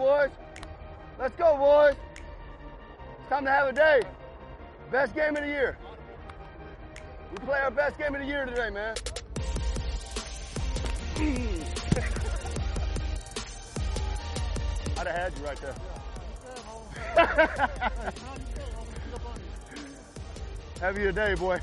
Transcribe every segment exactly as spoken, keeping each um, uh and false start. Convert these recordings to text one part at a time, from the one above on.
boys. Let's go, boys. It's time to have a day. Best game of the year. We play our best game of the year today, man. I'd have had you right there. Have you a day, boy.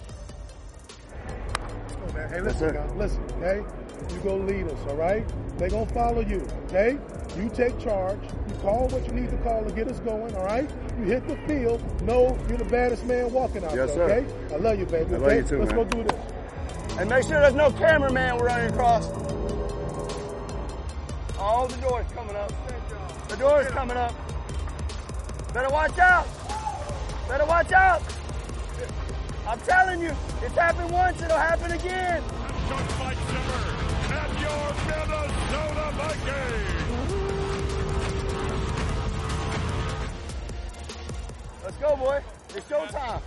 Oh, man. Hey, listen, guys, listen, okay? You go lead us, all right? They're going to follow you, okay? You take charge. You call what you need to call to get us going, all right? You hit the field. Know you're the baddest man walking out yes, there, sir. okay? I love you, baby. I okay? love you too, Let's man. go do this. And make sure there's no cameraman we're running across. Oh, the door's coming up. The door's coming up. Better watch out. Better watch out. I'm telling you, it's happened once, it'll happen again. Coach Mike Zimmer and your Minnesota Vikings. Let's go, boy. It's showtime.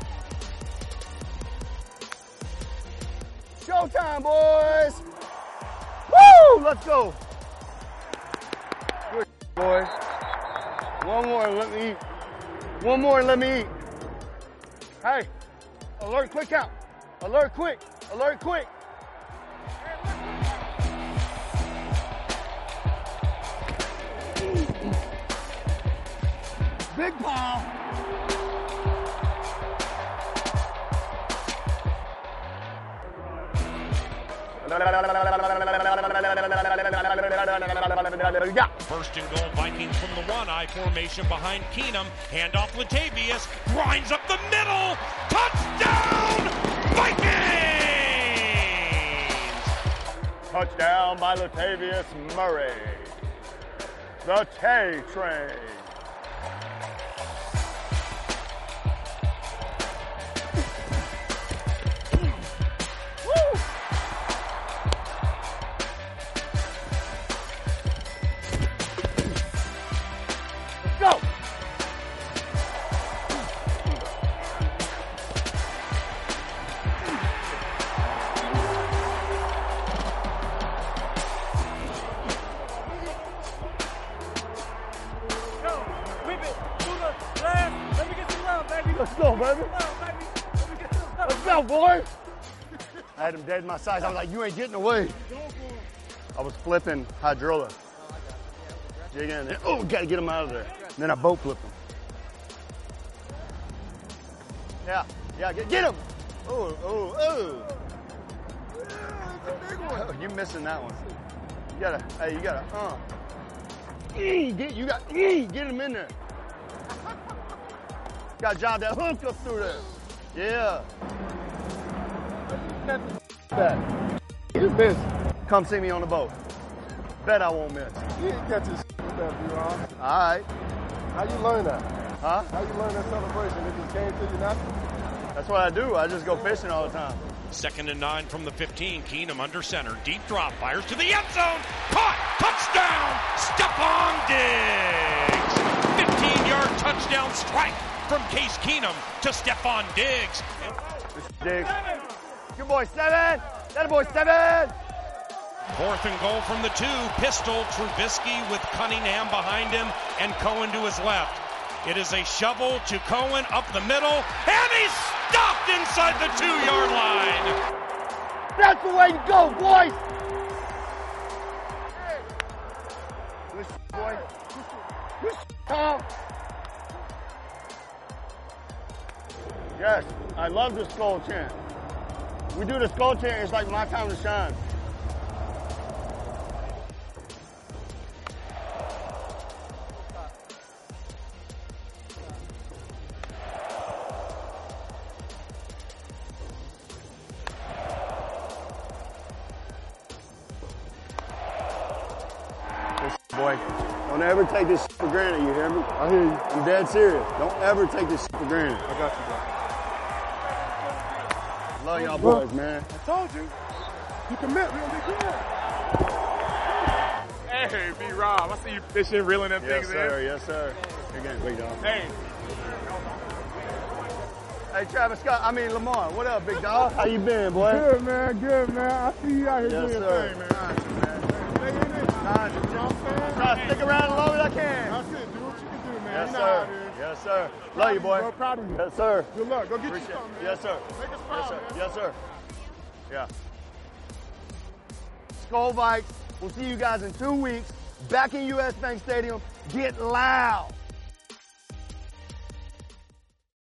Showtime, boys. Woo! Let's go. Good, boys. One more and let me eat. One more and let me eat. Hey, alert quick out. Alert quick. Alert quick. Big ball. First and goal, Vikings from the one I formation behind Keenum. Handoff Latavius, grinds up the middle. Touchdown, Vikings! Touchdown by Latavius Murray. The K-Train. Go! Let's go, baby. Let's go, boys. I had him dead in my sides. I was like, you ain't getting away. I was flipping hydrola. Dig in there. Oh, got to get him out of there. And then I boat flipped him. Yeah, yeah, get, get him. Oh, oh, oh. Oh, you missing that one. You gotta, hey, you gotta, uh. E, get, you got, e, get him in there. Got to job that hook up through there. Yeah. Bet. You missed. Come see me on the boat. Bet I won't miss. You didn't catch this that, B-Ron. All right. How you learn that? Huh? How you learn that celebration? It just came to you naturally? That's what I do. I just go fishing all the time. Second and nine from the fifteen. Keenum under center. Deep drop. Fires to the end zone. Caught. Touchdown. Stephon Diggs. fifteen-yard touchdown strike from Case Keenum to Stephon Diggs. Diggs. Good boy, seven. That boy, seven. Fourth and goal from the two. Pistol. Trubisky with Cunningham behind him and Cohen to his left. It is a shovel to Cohen up the middle, and he's stopped inside the two-yard line. That's the way to go, boys. Good boy. Good Tom. Yes, I love the skull chant. We do the skull chant. It's like my time to shine. Boy, don't ever take this for granted, you hear me? I hear you. I'm dead serious. Don't ever take this for granted. I got you, bro. Love y'all boys, man. I told you. You commit, we're gonna be good. Hey, B Rob, I see you fishing, reeling them Yes, things sir. in. Yes, sir. You're getting big dog. Hey, Hey, Travis Scott. I mean, Lamar. What up, big dog? How you been, boy? Good, man. Good, man. I see you out here Yes, doing your sir. thing, man. Nice, man. Stay in it. Nice. You know what I'm saying? Try to stick around a little Yes, know sir. how it is. Yes, sir. Proud Love of you, boy. Bro. Proud of you. Yes, sir. Good luck. Go get Appreciate you something, it. man. Yes, sir. Make us proud, Yes, sir. man. Yes, sir. Yeah. Skull Vikes. We'll see you guys in two weeks. Back in U S Bank Stadium. Get loud.